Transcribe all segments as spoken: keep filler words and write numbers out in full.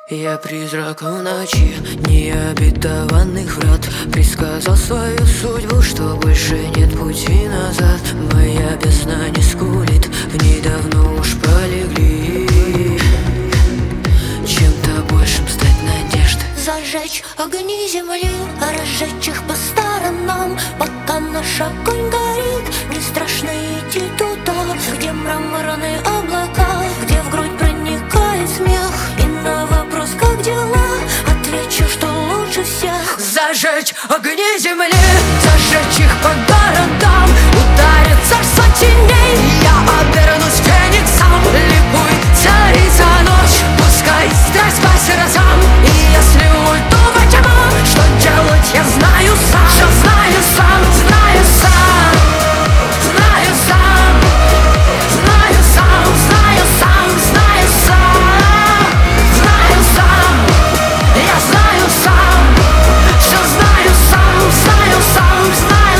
Я призрак в ночи необетованных врат, предсказал свою судьбу, что больше нет пути назад. Моя бездна не скулит, в ней давно уж пролегли чем-то большим стать надежды. Зажечь огни земли, разжечь их по сторонам. Пока наш огонь горит, не страшно идти туда, где мраморные облака, где в грудь проникает смех. И на вопрос, как дела, отвечу, что лучше всех. Зажечь огни земли, зажечь их по городам. Ударит царство теней, я обернусь фениксом. Ликуй, царица ночь, пускай страсть по сердцам. И если уйду во тьму, что делать я знаю сам. Все знаю сам, знаю сам, знаю сам, знаю сам, знаю сам, знаю сам, знаю сам, я знаю сам. Все знаю сам, знаю сам, знаю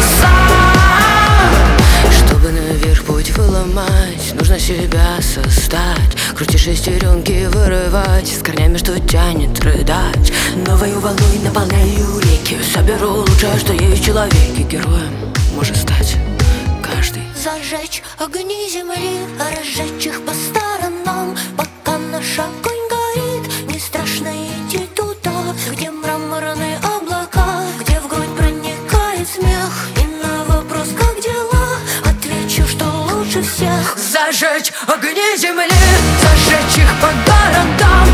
сам. Чтобы наверх путь выломать, нужно себя создать. Крути шестеренки, вырывать с корнями, что тянет рыдать. Новою волной наполняю реки, соберу лучшее, что есть в человеке. Героем может стать каждый. Зажечь огни земли, разжечь их по сторонам. Пока наш огонь горит, не страшно идти туда, где мраморные облака, где в грудь проникает смех. И на вопрос, как дела, отвечу, что лучше всех. Зажечь огни земли, зажечь их по городам.